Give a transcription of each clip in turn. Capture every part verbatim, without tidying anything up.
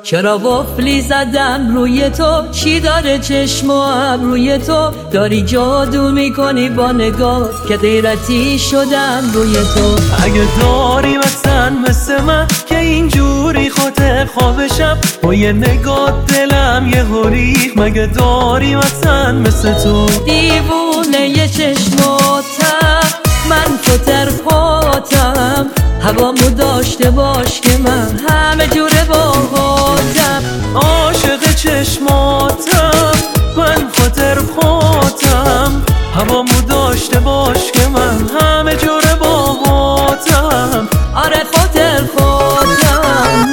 چرا وفلی زدم روی تو؟ چی داره چشم و ابروی تو؟ داری جادو میکنی با نگاه که غیرتی شدم روی تو. اگه داری مثلا مثل من که اینجوری خاطر خوابشم با یه نگاه دلم یه هوریخ، مگه داری مثلا مثل تو؟ دیوونه یه چشماتم من خاطر خاطم، هوامو داشته باش که من همه جوره باهاتم. عاشق چشماتم من خاطر خاطم، هوامو داشته باش که من همه جوره باهاتم. آره خاطر خاطم.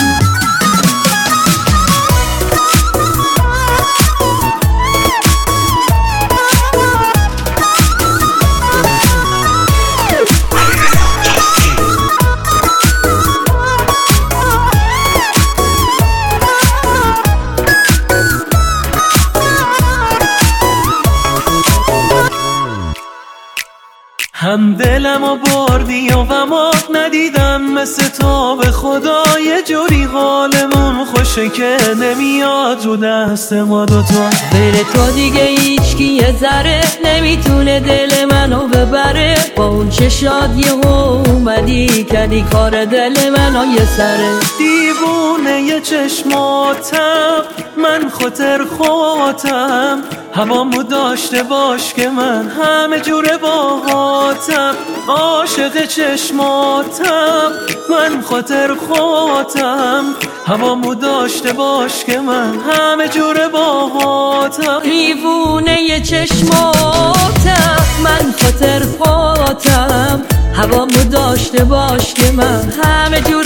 هم دلم و بردی و غمات ندیدم مثل تو، به خدا یه جوری حالمون خوشه که نمیاد رو دست ما دوتا. غیر تو دیگه هیچکی یه ذره نمیتونه دل منو ببره، با اون چشات یه اومدی کردی کار دل منو یه سره. دیوونه یه چشماتم من خاطر خاطم، هوامو داشته باش که من همه جوره باهاتم. عاشق چشماتم من خاطر خاطم، هوامو داشته باش که من همه جوره باهاتم. دیوونه یه چشماتم من خاطر خاطم، هوامو داشته باش که من همه جوره